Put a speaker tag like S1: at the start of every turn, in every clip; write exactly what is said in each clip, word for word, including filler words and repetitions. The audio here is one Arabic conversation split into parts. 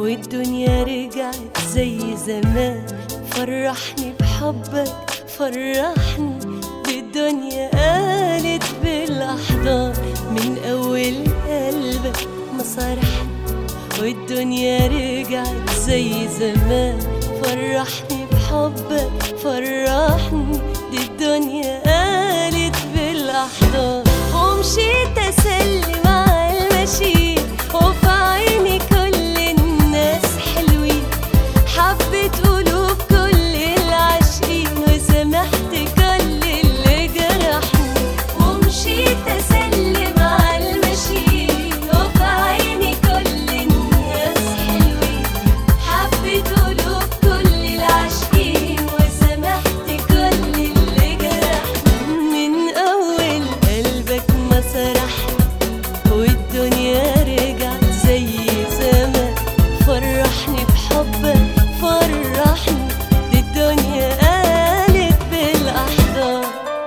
S1: والدنيا رجعت زي زمان. فرحني بحبك فرحني، دي الدنيا قالت بالأحضان من أول قلبك ما صرحني. والدنيا رجعت زي زمان. فرحني بحبك فرحني، دي الدنيا قالت بالأحضان. ومشيت أسلم على المشي وفي عيني كل الناس حلوين. حبيت قلوب كل العاشقين وسامحت كل اللي جرحني. ومشيت أسلم على المشي وفي عيني كل الناس حلوين. حبيت قلوب كل العاشقين وسامحت كل اللي جرحني. من أول قلبك ما سرحني والدنيا رجعت زي زمان. فرحني بحبك فرحني، دي الدنيا قالت بالأحضان.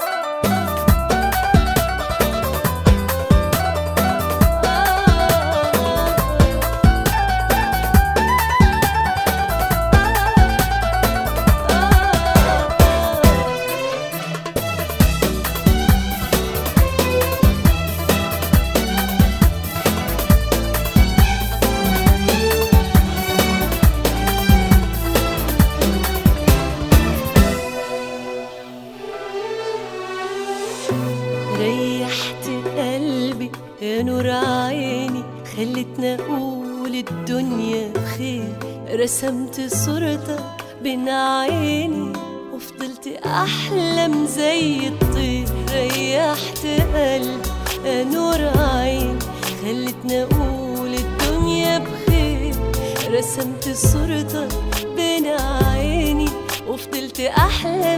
S1: ريحت قلبي يا نور عيني، خلتني اقول الدنيا بخير. رسمت صورتك بين عيني وفضلت احلم زي الطير. ريحت قلبي يا نور عيني، خلتني اقول الدنيا بخير. رسمت صورتك بين عيني وفضلت احلم